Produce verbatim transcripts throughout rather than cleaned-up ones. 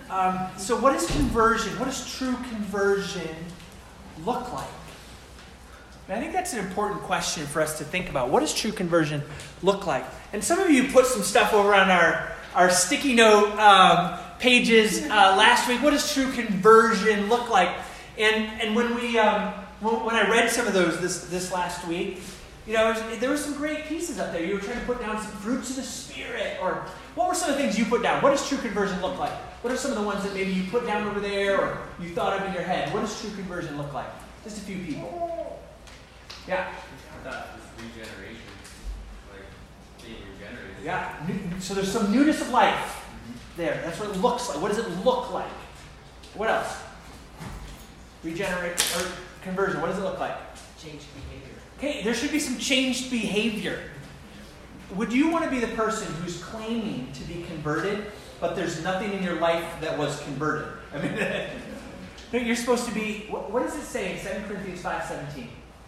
Um, so what is conversion? What does true conversion look like? And I think that's an important question for us to think about. What does true conversion look like? And some of you put some stuff over on our, our sticky note um, pages uh, last week. What does true conversion look like? And and when we um, when I read some of those this this last week, you know, there were some great pieces up there. You were trying to put down some fruits of the Spirit, or what were some of the things you put down? What does true conversion look like? What are some of the ones that maybe you put down over there, or you thought of in your head? What does true conversion look like? Just a few people. Yeah. I thought this regeneration, like being regenerated. Yeah. So there's some newness of life there. That's what it looks like. What does it look like? What else? Regenerate or conversion. What does it look like? Changed behavior. Okay, there should be some changed behavior. Would you want to be the person who's claiming to be converted, but there's nothing in your life that was converted? I mean, no, you're supposed to be. What, what does it say in Second Corinthians five seventeen?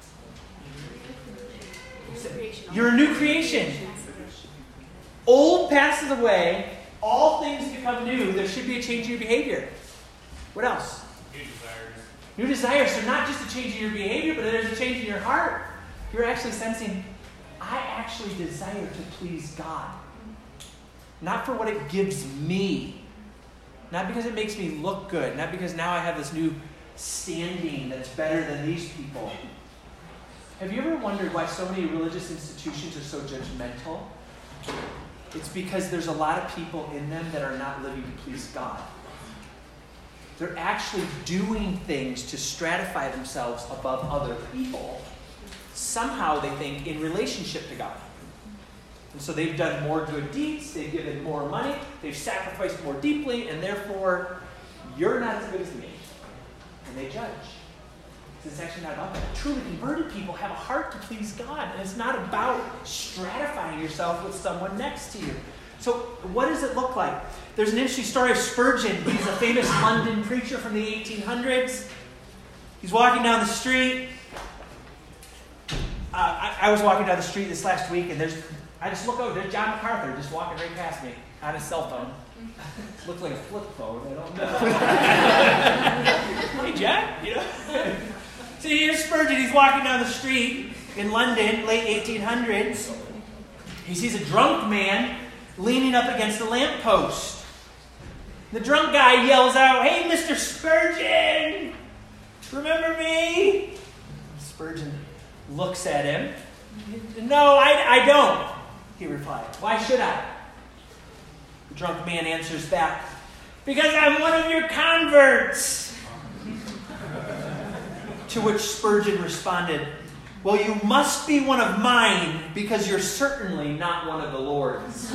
You're a new creation. Old passes away, all things become new. There should be a change in your behavior. What else? New desires. New desires. So not just a change in your behavior, but there's a change in your heart. You're actually sensing, I actually desire to please God. Not for what it gives me. Not because it makes me look good. Not because now I have this new standing that's better than these people. Have you ever wondered why so many religious institutions are so judgmental? It's because there's a lot of people in them that are not living to please God. They're actually doing things to stratify themselves above other people. Somehow they think in relationship to God. And so they've done more good deeds, they've given more money, they've sacrificed more deeply, and therefore, you're not as good as me. And they judge. It's actually not about that. Truly converted people have a heart to please God. And it's not about stratifying yourself with someone next to you. So what does it look like? There's an interesting story of Spurgeon. He's a famous London preacher from the eighteen hundreds. He's walking down the street. Uh, I, I was walking down the street this last week, and there's I just look over. There's John MacArthur just walking right past me on his cell phone. Looks like a flip phone. I don't know. Hey, Jack. You know? So here's Spurgeon. He's walking down the street in London, late eighteen hundreds. He sees a drunk man leaning up against a lamppost. The drunk guy yells out, "Hey, Mister Spurgeon, remember me?" Spurgeon looks at him. "No, I, I don't," he replied. "Why should I?" The drunk man answers back, "Because I'm one of your converts." To which Spurgeon responded, "Well, you must be one of mine, because you're certainly not one of the Lord's."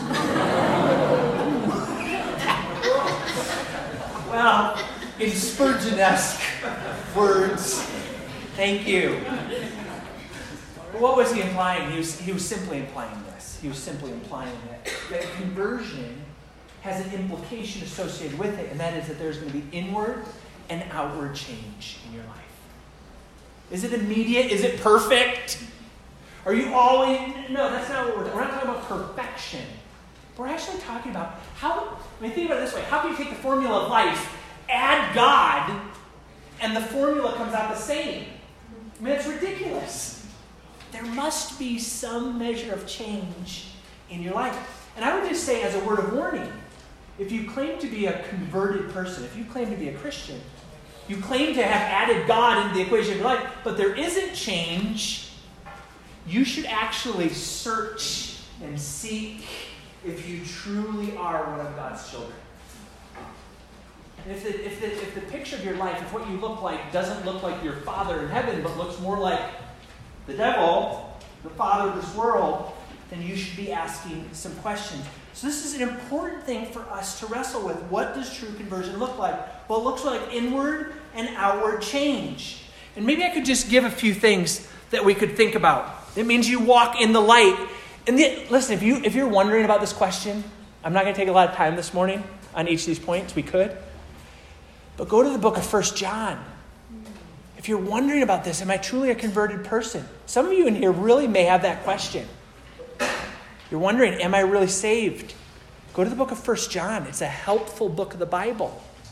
Well, in Spurgeon-esque words, thank you. But what was he implying? He was, he was simply implying this. He was simply implying that, that conversion has an implication associated with it, and that is that there's going to be inward and outward change in your life. Is it immediate? Is it perfect? Are you always... No, that's not what we're... We're not talking about perfection. We're actually talking about how... I mean, think about it this way. How can you take the formula of life, add God, and the formula comes out the same? I mean, it's ridiculous. There must be some measure of change in your life. And I would just say, as a word of warning, if you claim to be a converted person, if you claim to be a Christian, you claim to have added God into the equation of your life, but there isn't change, you should actually search and seek if you truly are one of God's children. And if the, if the, if the picture of your life, if what you look like doesn't look like your Father in heaven, but looks more like the devil, the father of this world, then you should be asking some questions. So this is an important thing for us to wrestle with. What does true conversion look like? Well, it looks like inward and outward change. And maybe I could just give a few things that we could think about. It means you walk in the light. And the, listen, if, you, if you're wondering about this question, I'm not going to take a lot of time this morning on each of these points. We could. But go to the book of First John. If you're wondering about this, am I truly a converted person? Some of you in here really may have that question. You're wondering, am I really saved? Go to the book of First John. It's a helpful book of the Bible.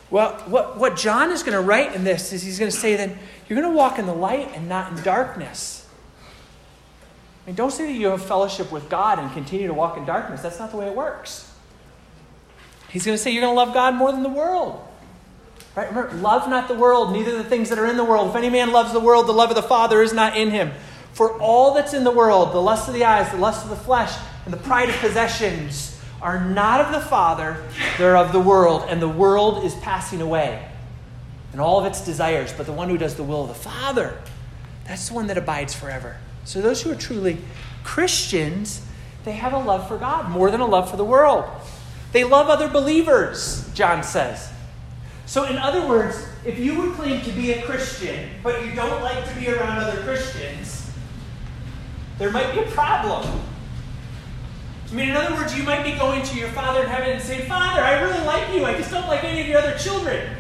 Well, what, what John is going to write in this is he's going to say that you're going to walk in the light and not in darkness. I mean, don't say that you have fellowship with God and continue to walk in darkness. That's not the way it works. He's going to say you're going to love God more than the world. Right? Remember, love not the world, neither the things that are in the world. If any man loves the world, the love of the Father is not in him. For all that's in the world, the lust of the eyes, the lust of the flesh, and the pride of possessions are not of the Father, they're of the world, and the world is passing away, and all of its desires. But the one who does the will of the Father, that's the one that abides forever. So those who are truly Christians, they have a love for God more than a love for the world. They love other believers, John says. So in other words, if you would claim to be a Christian, but you don't like to be around other Christians, there might be a problem. I mean, in other words, you might be going to your Father in heaven and saying, Father, I really like you. I just don't like any of your other children.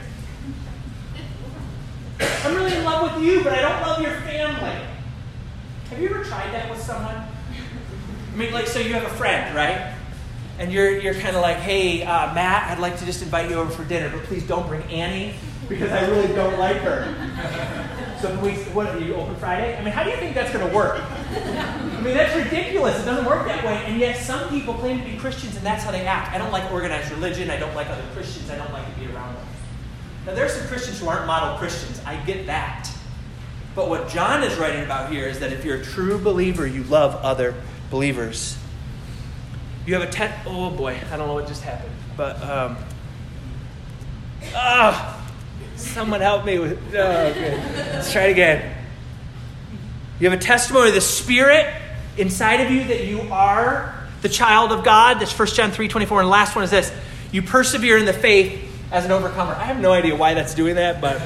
I'm really in love with you, but I don't love your family. Have you ever tried that with someone? I mean, like, so you have a friend, right? And you're you're kind of like, hey, uh, Matt, I'd like to just invite you over for dinner, but please don't bring Annie because I really don't like her. So can we, what, are you open Friday? I mean, how do you think that's going to work? I mean, that's ridiculous. It doesn't work that way. And yet some people claim to be Christians and that's how they act. I don't like organized religion. I don't like other Christians. I don't like to be around them. Now, there are some Christians who aren't model Christians. I get that. But what John is writing about here is that if you're a true believer, you love other believers. You have a ten... Oh, boy. I don't know what just happened. But, um... Ah! Someone help me with... Oh, okay. Let's try it again. You have a testimony of the Spirit inside of you that you are the child of God. That's First John three twenty-four. And the last one is this. You persevere in the faith as an overcomer. I have no idea why that's doing that, but...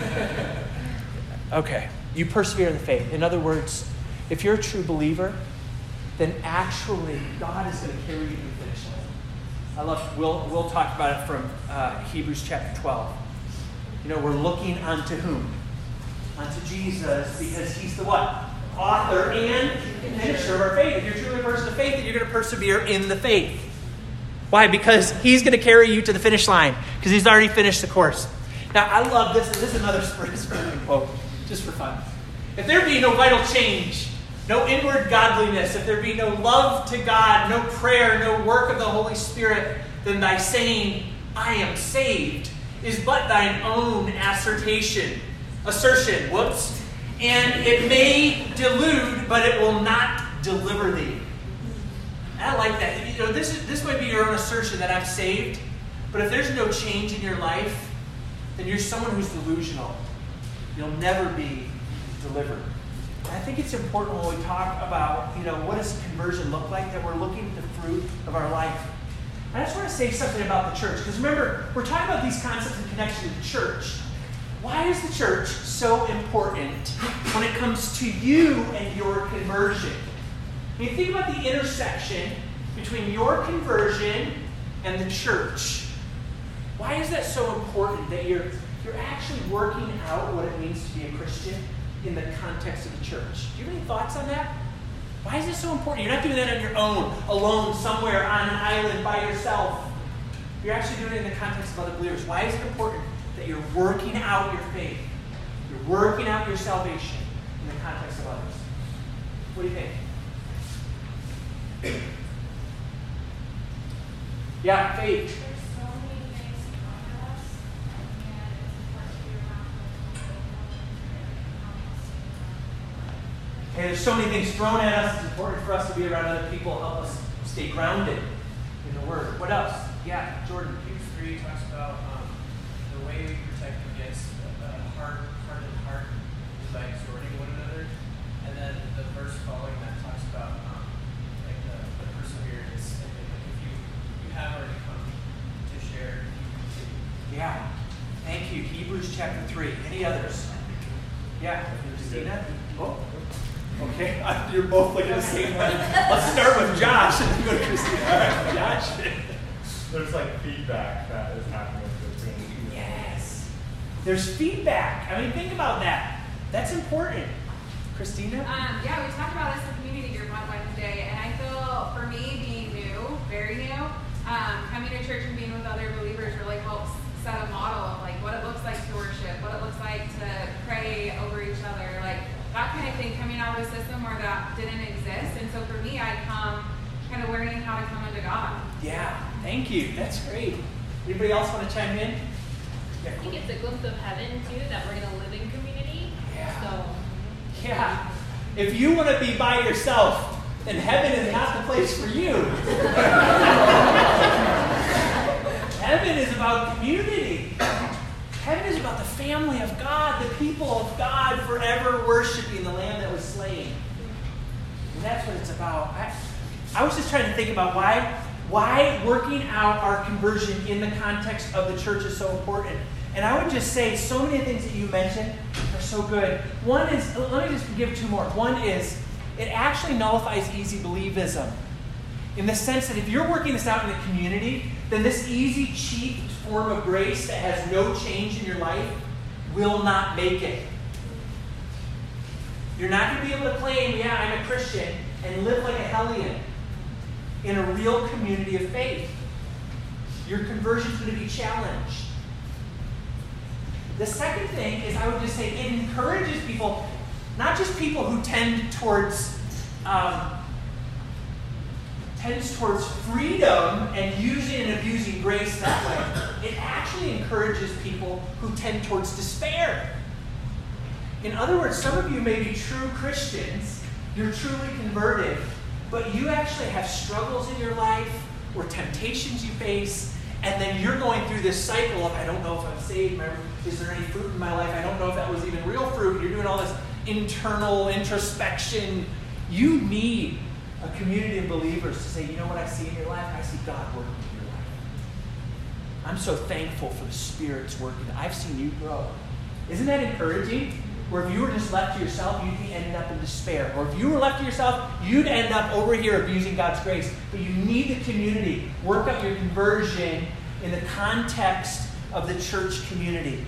Okay. You persevere in the faith. In other words, if you're a true believer, then actually God is going to carry you to the finish line. I love, we'll, we'll talk about it from uh, Hebrews chapter twelve. You know, we're looking unto whom? Unto Jesus, because he's the what? Author and finisher of our faith. If you're truly a person of faith, then you're going to persevere in the faith. Why? Because he's going to carry you to the finish line, because he's already finished the course. Now, I love this. This is another Spurgeon quote, just for fun. If there be no vital change, no inward godliness, if there be no love to God, no prayer, no work of the Holy Spirit, then thy saying, I am saved, is but thine own assertion. Assertion, whoops. And it may delude, but it will not deliver thee. And I like that. You know, this is this might be your own assertion that I'm saved, but if there's no change in your life, then you're someone who's delusional. You'll never be delivered. I think it's important when we talk about, you know, what does conversion look like, that we're looking at the fruit of our life. I just want to say something about the church, because remember, we're talking about these concepts in connection to the church. Why is the church so important when it comes to you and your conversion? I mean, think about the intersection between your conversion and the church. Why is that so important that you're, you're actually working out what it means to be a Christian in the context of the church? Do you have any thoughts on that? Why is it so important? You're not doing that on your own, alone, somewhere on an island by yourself. You're actually doing it in the context of other believers. Why is it important that you're working out your faith? You're working out your salvation in the context of others. What do you think? Yeah, faith. And there's so many things thrown at us. It's important for us to be around other people, help us stay grounded in the Word. What else? Yeah, Jordan. Hebrews three talks about um, the way we protect against uh, hard, hardened heart is by exhorting one another. And then the verse following that talks about um, like the, the perseverance. And if you, you have already come to share, you continue. Yeah. Thank you. Hebrews chapter three. Any others? Yeah. Christina? Oh. Okay, you're both looking at the same one. Let's start with Josh and then go to Christina. All right, Josh. There's like feedback that is happening between you. Yes. There's feedback. I mean, think about that. That's important. Christina? Um, yeah, we talked about this in community group on Wednesday, and I feel for me being new, very new, um, coming to church and being with other believers really helps set a model of like what That's great. Anybody else want to chime in? I think it's a glimpse of heaven too, that we're gonna live in community. Yeah. So Yeah. If you want to be by yourself, then heaven is not the place for you. Heaven is about community. Heaven is about the family of God, the people of God forever worshiping the Lamb that was slain. And that's what it's about. I, I was just trying to think about why, why working out our conversion in the context of the church is so important. And I would just say so many things that you mentioned are so good. One is, let me just give two more. One is, it actually nullifies easy believism. In the sense that if you're working this out in the community, then this easy, cheap form of grace that has no change in your life will not make it. You're not going to be able to claim, yeah, I'm a Christian, and live like a hellion in a real community of faith. Your conversion's going to be challenged. The second thing is, I would just say, it encourages people, not just people who tend towards um, tends towards freedom and using and abusing grace that way. It actually encourages people who tend towards despair. In other words, some of you may be true Christians, you're truly converted, but you actually have struggles in your life or temptations you face, and then you're going through this cycle of, I don't know if I'm saved, is there any fruit in my life? I don't know if that was even real fruit. You're doing all this internal introspection. You need a community of believers to say, you know what I see in your life? I see God working in your life. I'm so thankful for the Spirit's working. I've seen you grow. Isn't that encouraging? Where if you were just left to yourself, you'd be ending up in despair. Or if you were left to yourself, you'd end up over here abusing God's grace. But you need the community. Work out your conversion in the context of the church community.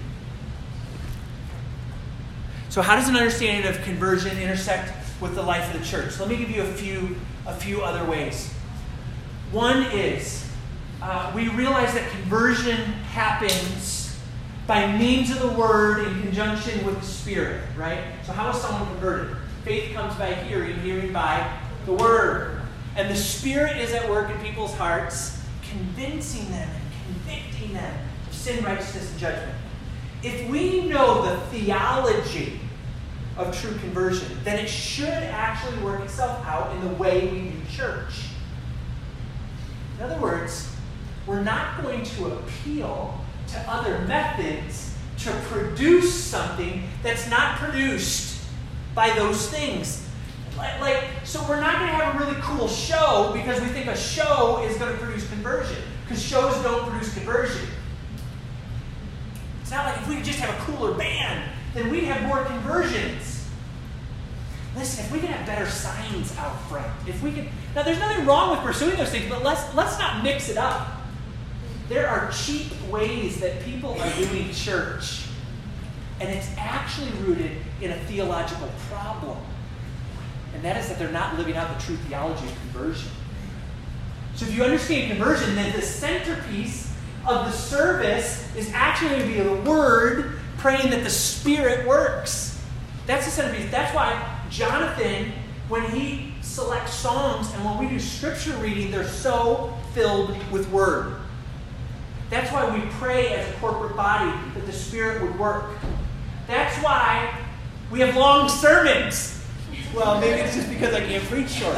So how does an understanding of conversion intersect with the life of the church? Let me give you a few, a few other ways. One is, uh, we realize that conversion happens by means of the Word in conjunction with the Spirit, right? So how is someone converted? Faith comes by hearing, hearing by the Word. And the Spirit is at work in people's hearts, convincing them and convicting them of sin, righteousness, and judgment. If we know the theology of true conversion, then it should actually work itself out in the way we do church. In other words, we're not going to appeal to other methods to produce something that's not produced by those things. Like, like so we're not going to have a really cool show because we think a show is going to produce conversion, because shows don't produce conversion. It's not like if we could just have a cooler band, then we'd have more conversions. Listen, if we could have better signs out front, if we could, now there's nothing wrong with pursuing those things, but let's let's not mix it up. There are cheap ways that people are doing church, and it's actually rooted in a theological problem. And that is that they're not living out the true theology of conversion. So if you understand conversion, then the centerpiece of the service is actually going to be the Word, praying that the Spirit works. That's the centerpiece. That's why Jonathan, when he selects songs and when we do scripture reading, they're so filled with Word. That's why we pray as a corporate body that the Spirit would work. That's why we have long sermons. Well, maybe it's just because I can't preach short.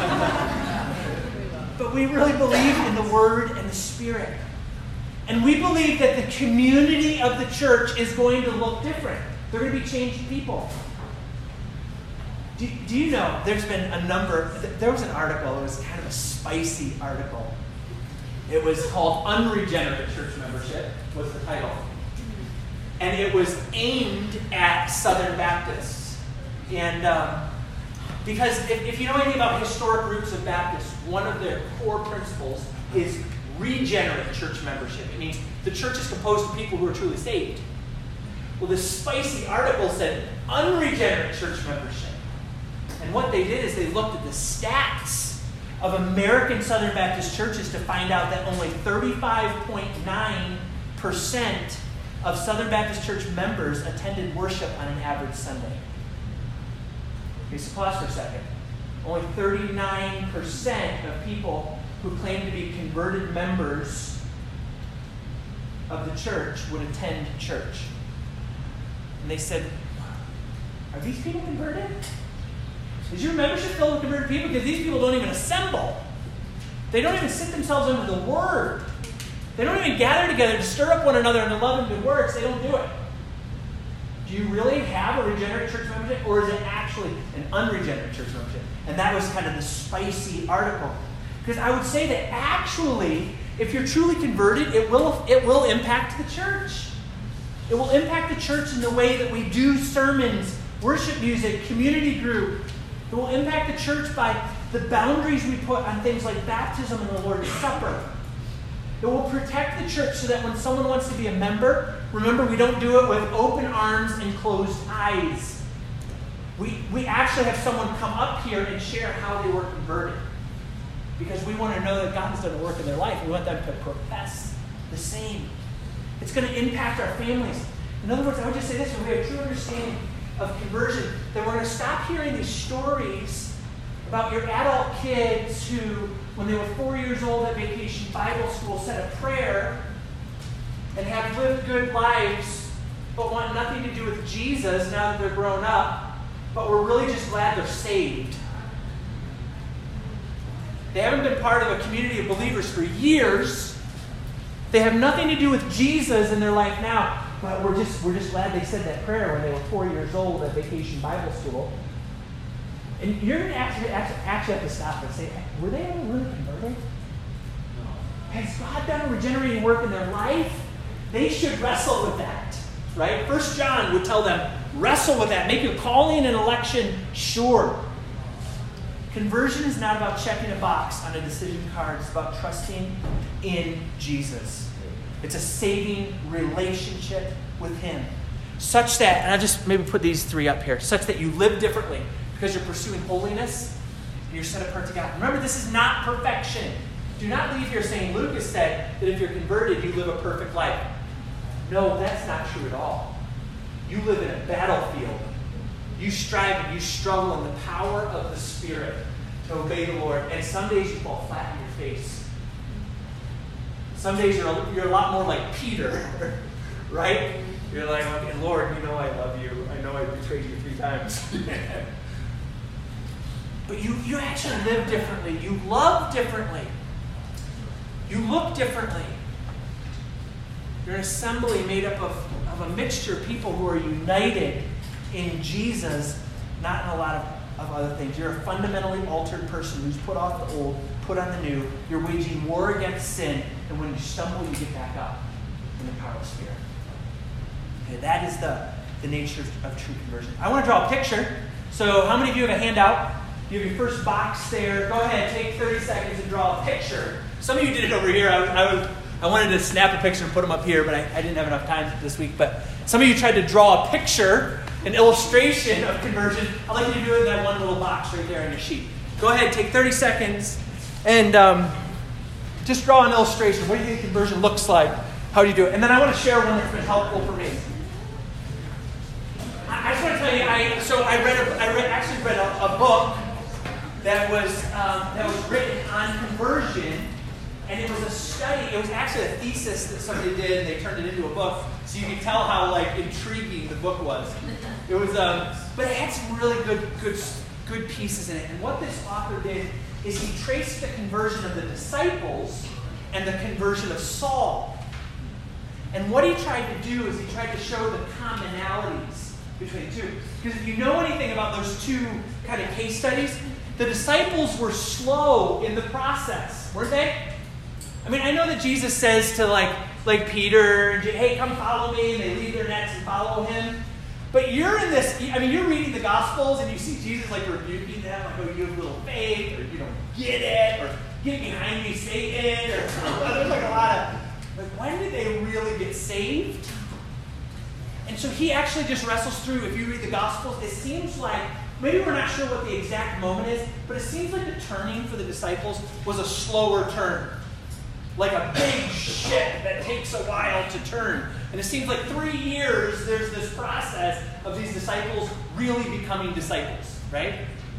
But we really believe in the Word and the Spirit. And we believe that the community of the church is going to look different. They're going to be changed people. Do, do you know, there's been a number, there was an article, it was kind of a spicy article. It was called Unregenerate Church Membership, was the title. And it was aimed at Southern Baptists. And um, because if, if you know anything about historic roots of Baptists, one of their core principles is regenerate church membership. It means the church is composed of people who are truly saved. Well, this spicy article said unregenerate church membership. And what they did is they looked at the stats of American Southern Baptist churches to find out that only thirty-five point nine percent of Southern Baptist church members attended worship on an average Sunday. Okay, so pause for a second. Only thirty-nine percent of people who claim to be converted members of the church would attend church. And they said, are these people converted? Is your membership filled with converted people? Because these people don't even assemble. They don't even sit themselves under the Word. They don't even gather together to stir up one another into love and good works. They don't do it. Do you really have a regenerate church membership, or is it actually an unregenerate church membership? And that was kind of the spicy article. Because I would say that actually, if you're truly converted, it will, it will impact the church. It will impact the church in the way that we do sermons, worship music, community group. It will impact the church by the boundaries we put on things like baptism and the Lord's Supper. It will protect the church so that when someone wants to be a member, remember, we don't do it with open arms and closed eyes. We, we actually have someone come up here and share how they were converted. Because we want to know that God has done a work in their life. We want them to profess the same. It's going to impact our families. In other words, I would just say this, when we have a true understanding of conversion, that we're going to stop hearing these stories about your adult kids who, when they were four years old at Vacation Bible School, said a prayer and have lived good lives, but want nothing to do with Jesus now that they're grown up, but we're really just glad they're saved. They haven't been part of a community of believers for years. They have nothing to do with Jesus in their life now, but we're just, we're just glad they said that prayer when they were four years old at Vacation Bible School. And you're going to actually, actually have to stop and say, were they ever really converted? Has God done a regenerating work in their life? They should wrestle with that, right? First John would tell them, wrestle with that. Make your calling and election sure. Conversion is not about checking a box on a decision card. It's about trusting in Jesus. It's a saving relationship with Him. Such that, and I'll just maybe put these three up here, such that you live differently because you're pursuing holiness and you're set apart to God. Remember, this is not perfection. Do not leave here saying, Lucas said that if you're converted, you live a perfect life. No, that's not true at all. You live in a battlefield. You strive and you struggle in the power of the Spirit to obey the Lord. And some days you fall flat on your face. Some days you're a, you're a lot more like Peter, right? You're like, okay, Lord, you know I love you. I know I betrayed you three times. But you, you actually live differently. You love differently. You look differently. You're an assembly made up of, of a mixture of people who are united in Jesus, not in a lot of, of other things. You're a fundamentally altered person who's put off the old, put on the new. You're waging war against sin, and when you stumble, you get back up in the power of the Spirit. Okay, that is the, the nature of, of true conversion. I want to draw a picture. So how many of you have a handout? You have your first box there. Go ahead, take thirty seconds and draw a picture. Some of you did it over here. I, was, I, was, I wanted to snap a picture and put them up here, but I, I didn't have enough time this week. But some of you tried to draw a picture, an illustration of conversion. I'd like you to do it in that one little box right there on your sheet. Go ahead, take thirty seconds, and um, just draw an illustration. What do you think conversion looks like? How do you do it? And then I want to share one that's been helpful for me. I, I just want to tell you, I, so I read, a, I read, actually read a, a book that was um, that was written on conversion, and it was a study. It was actually a thesis that somebody did, and they turned it into a book, so you can tell how like intriguing the book was. It was, um, but it had some really good, good, good pieces in it. And what this author did is he traced the conversion of the disciples and the conversion of Saul. And what he tried to do is he tried to show the commonalities between the two. Because if you know anything about those two kind of case studies, the disciples were slow in the process, weren't they? I mean, I know that Jesus says to like, like Peter, hey, come follow me, and they leave their nets and follow him. But you're in this, I mean, you're reading the Gospels and you see Jesus like rebuking them, like, oh, you have little faith, or you don't get it, or get behind me, Satan, or there's like a lot of, like, when did they really get saved? And so he actually just wrestles through, if you read the Gospels, it seems like, maybe we're not sure what the exact moment is, but it seems like the turning for the disciples was a slower turn. Like a big ship that takes a while to turn. And it seems like three years there's this process of these disciples really becoming disciples, right?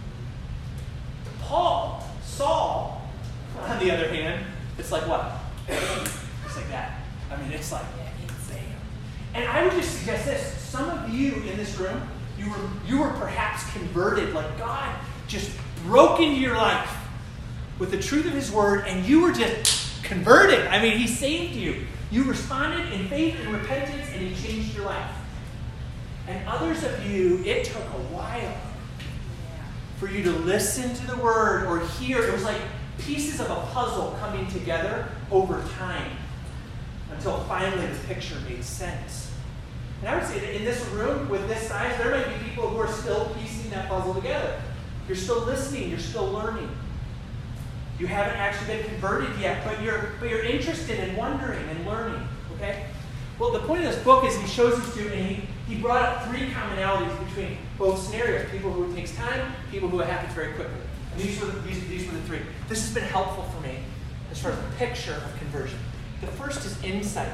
Paul, Saul, on the other hand, it's like what? It's like that. I mean, it's like, bam. And I would just suggest this. Some of you in this room, you were, you were perhaps converted, like God just broke into your life with the truth of his word, and you were just converted. I mean, he saved you. You responded in faith and repentance, and he changed your life. And others of you, it took a while for you to listen to the word or hear. It was like pieces of a puzzle coming together over time until finally the picture made sense. And I would say that in this room, with this size, there might be people who are still piecing that puzzle together. You're still listening. You're still learning. You haven't actually been converted yet, but you're, but you're interested in wondering and learning. Okay? Well, the point of this book is he shows us to, and he, he brought up three commonalities between both scenarios. People who it takes time, people who it happens very quickly. And these were, the, these, these were the three. This has been helpful for me as far as a picture of conversion. The first is insight.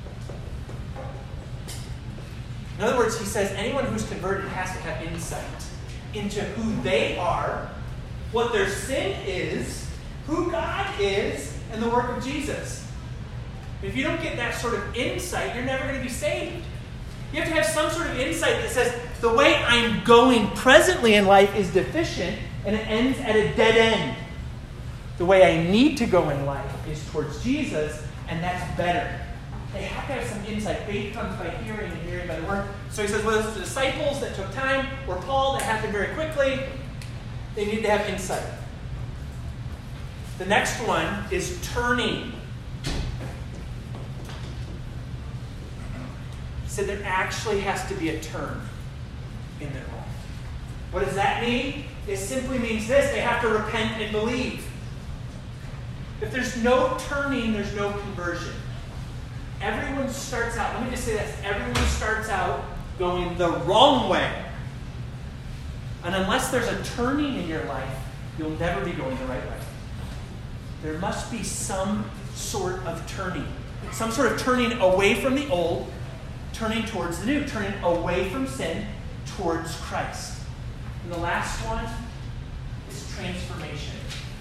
In other words, he says anyone who's converted has to have insight into who they are, what their sin is, who God is, and the work of Jesus. If you don't get that sort of insight, you're never going to be saved. You have to have some sort of insight that says, the way I'm going presently in life is deficient, and it ends at a dead end. The way I need to go in life is towards Jesus, and that's better. They have to have some insight. Faith comes by hearing, and hearing by the word. So he says, whether it's the disciples that took time, or Paul that happened very quickly, they need to have insight. The next one is turning. He said there actually has to be a turn in their life. What does that mean? It simply means this: they have to repent and believe. If there's no turning, there's no conversion. Everyone starts out, let me just say this, everyone starts out going the wrong way. And unless there's a turning in your life, you'll never be going the right way. There must be some sort of turning. Some sort of turning away from the old, turning towards the new, turning away from sin towards Christ. And the last one is transformation.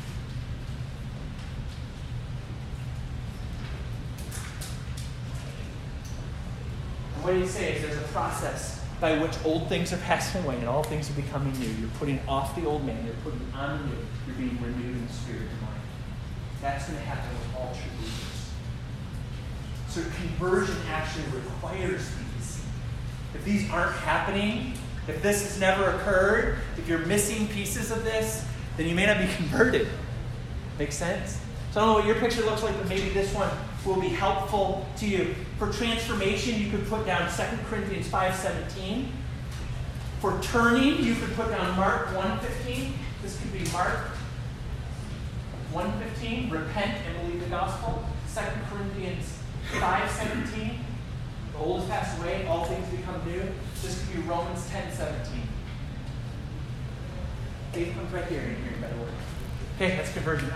And what he say is there's a process by which old things are passing away and all things are becoming new. You're putting off the old man, you're putting on the new, you're being renewed in the spirit and mind. That's going to happen with all true believers. So conversion actually requires these. If these aren't happening, if this has never occurred, if you're missing pieces of this, then you may not be converted. Make sense? So I don't know what your picture looks like, but maybe this one will be helpful to you. For transformation, you could put down Second Corinthians five seventeen. For turning, you could put down Mark one fifteen. This could be Mark one fifteen, repent and believe the gospel. Second Corinthians five seventeen, the old has passed away, all things become new. This could be Romans ten seventeen. Faith comes right here, and hearing by the word. Okay, that's conversion.